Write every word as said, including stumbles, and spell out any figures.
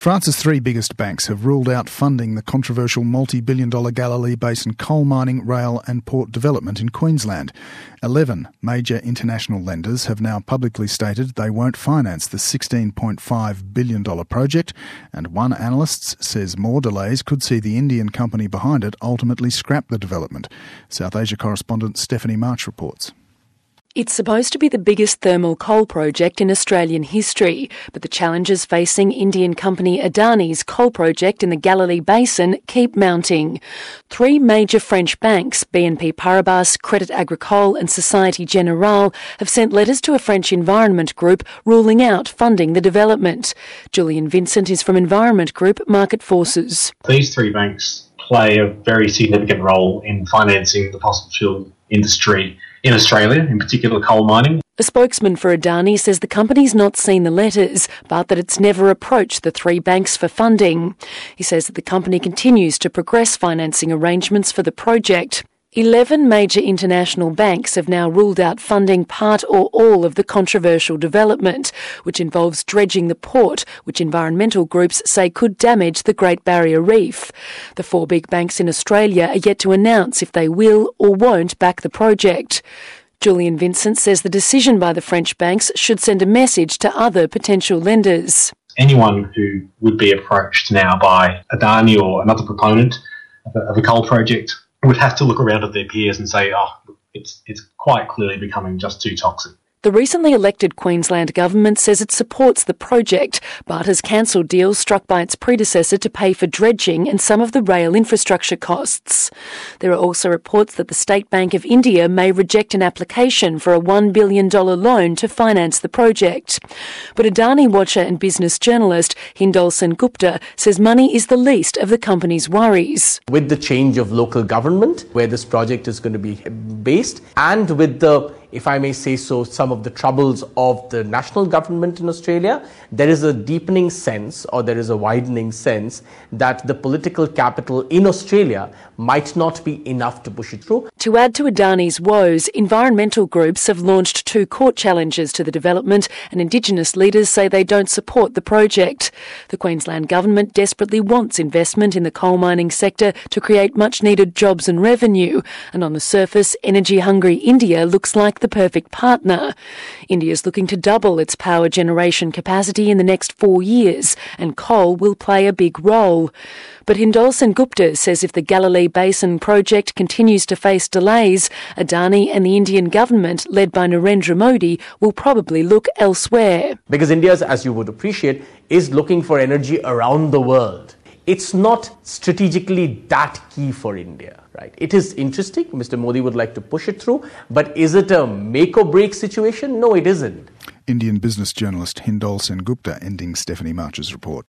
France's three biggest banks have ruled out funding the controversial multi-billion dollar Galilee Basin coal mining, rail and port development in Queensland. Eleven major international lenders have now publicly stated they won't finance the sixteen point five billion dollars project, and one analyst says more delays could see the Indian company behind it ultimately scrap the development. South Asia correspondent Stephanie March reports. It's supposed to be the biggest thermal coal project in Australian history, but the challenges facing Indian company Adani's coal project in the Galilee Basin keep mounting. Three major French banks, B N P Paribas, Crédit Agricole and Société Générale, have sent letters to a French environment group ruling out funding the development. Julian Vincent is from environment group Market Forces. These three banks play a very significant role in financing the fossil fuel industry in Australia, in particular coal mining. A spokesman for Adani says the company's not seen the letters, but that it's never approached the three banks for funding. He says that the company continues to progress financing arrangements for the project. Eleven major international banks have now ruled out funding part or all of the controversial development, which involves dredging the port, which environmental groups say could damage the Great Barrier Reef. The four big banks in Australia are yet to announce if they will or won't back the project. Julian Vincent says the decision by the French banks should send a message to other potential lenders. Anyone who would be approached now by Adani or another proponent of a, of a coal project would have to look around at their peers and say, oh, it's it's quite clearly becoming just too toxic. The recently elected Queensland government says it supports the project, but has cancelled deals struck by its predecessor to pay for dredging and some of the rail infrastructure costs. There are also reports that the State Bank of India may reject an application for a one billion dollars loan to finance the project. But Adani watcher and business journalist Hindol Sengupta says money is the least of the company's worries. With the change of local government, where this project is going to be based, and with the, if I may say so, some of the troubles of the national government in Australia, there is a deepening sense, or there is a widening sense, that the political capital in Australia might not be enough to push it through. To add to Adani's woes, environmental groups have launched two court challenges to the development, and Indigenous leaders say they don't support the project. The Queensland government desperately wants investment in the coal mining sector to create much-needed jobs and revenue, and on the surface, energy-hungry India looks like the perfect partner. India's looking to double its power generation capacity in the next four years, and coal will play a big role. But Hindol Sengupta says if the Galilee Basin project continues to face delays, Adani and the Indian government, led by Narendra Modi, will probably look elsewhere. Because India, as you would appreciate, is looking for energy around the world. It's not strategically that key for India, right? It is interesting. Mister Modi would like to push it through, but is it a make or break situation? No, it isn't. Indian business journalist Hindol Sengupta ending Stephanie March's report.